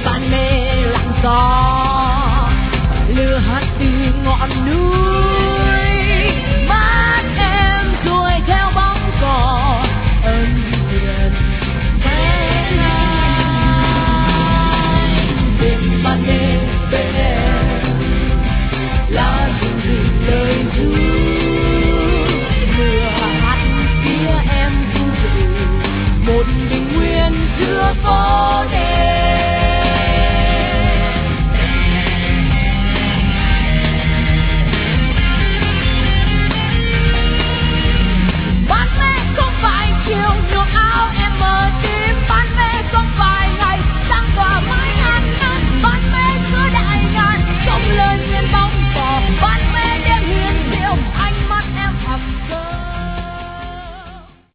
ban mê lặng gió lửa hát từ ngọn núi mắt em rồi theo bóng cỏ ân hiền thế này bên ban mê bên em là rừng rừng lời ru lửa hát phía em ru rừng một bình nguyên giữa phố.